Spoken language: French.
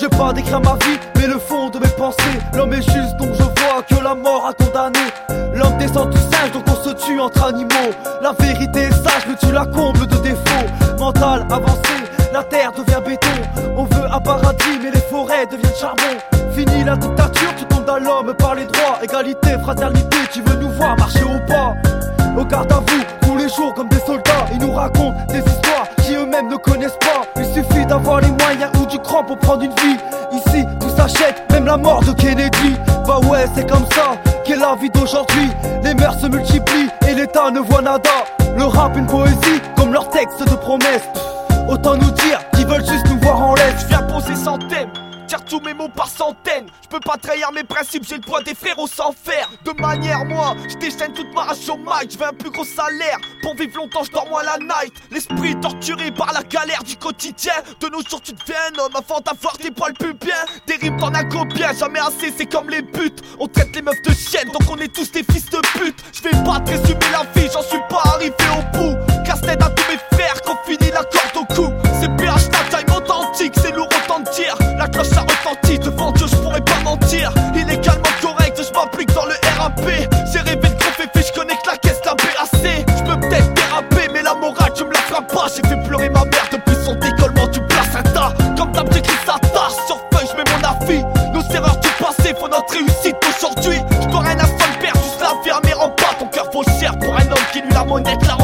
pas décrire ma vie, mais le fond de mes pensées. L'homme est juste donc je vois que la mort a condamné. L'homme descend du singe donc on se tue entre animaux. La vérité est sage mais tu la combles de défauts. Mental avancé, la terre devient béton. On veut un paradis mais les forêts deviennent charbon. Fini la dictature, tu condamnes l'homme par les droits. Égalité, fraternité, tu veux nous voir marcher au pas. Au garde à vous, tous les jours comme des soldats. Ils nous racontent des histoires qui eux-mêmes ne connaissent pas. Il suffit d'avoir les moyens ou du cran pour prendre une vie. Ici, tout s'achète, même la mort de Kennedy. Bah ouais, c'est comme ça qu'est la vie d'aujourd'hui. Les mœurs se multiplient et l'État ne voit nada. Le rap une poésie, comme leurs textes de promesses. Autant nous dire qu'ils veulent juste nous voir en laisse. Je viens poser sans thème, tire tous mes mots par centaines. Je peux pas trahir mes principes, j'ai le poids des frérots sans faire. De manière, moi, je déchaîne toute ma rage au mic. Je veux un plus gros salaire, pour vivre longtemps je dors moins la night. L'esprit torturé par la galère du quotidien. De nos jours tu deviens un homme avant d'avoir des poils plus bien. Des rimes t'en as combien, jamais assez, c'est comme les buts. On traite les meufs de chiennes, donc on est tous des fils de pute. Je vais pas te résumer la vie, j'en suis pas arrivé au bout. Casse-tête à tous mes frères, qu'on finit la corde au cou. C'est PH, ta time authentique, c'est lourd autant de dire. La cloche a retenti, devant Dieu je pourrais pas mentir. Illégalement correct, je m'applique dans le RAP. J'ai rêvé de gros féfé, je connais que la caisse la BAC. Je peux peut-être déraper, mais la morale tu me la feras pas. J'ai fait pleurer ma mère depuis son décollement du placenta. Comme d'hab j'écris sa tâche, sur feuille je mets mon avis. Nos erreurs du passé font notre réussite aujourd'hui. Je dois rien à seul père, juste la vie à mes remparts. Ton cœur vaut cher pour un homme qui lui la monnaie, la